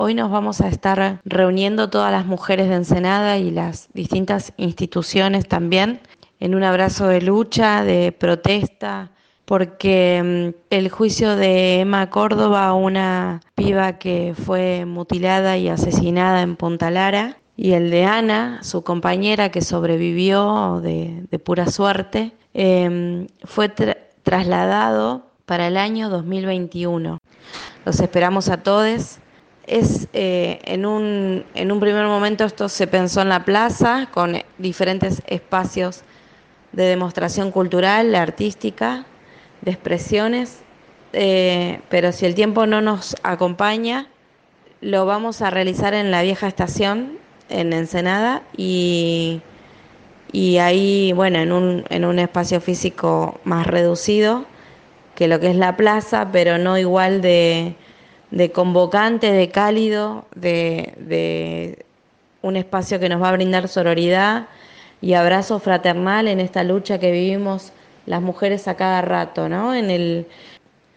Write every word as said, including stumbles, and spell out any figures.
Hoy nos vamos a estar reuniendo todas las mujeres de Ensenada y las distintas instituciones también en un abrazo de lucha, de protesta, porque mm, el juicio de Emma Córdoba, una piba que fue mutilada y asesinada en Punta Lara, y el de Ana, su compañera que sobrevivió de, de pura suerte, eh, fue tra- trasladado para el año dos mil veintiuno. Los esperamos a todos. Es, eh, en un, en un primer momento esto se pensó en la plaza con diferentes espacios de demostración cultural, artística, de expresiones, eh, pero si el tiempo no nos acompaña, lo vamos a realizar en la vieja estación, en Ensenada, y, y ahí, bueno, en un, en un espacio físico más reducido que lo que es la plaza, pero no igual de, de convocante, de cálido, de, de un espacio que nos va a brindar sororidad y abrazo fraternal en esta lucha que vivimos las mujeres a cada rato, ¿no? En el,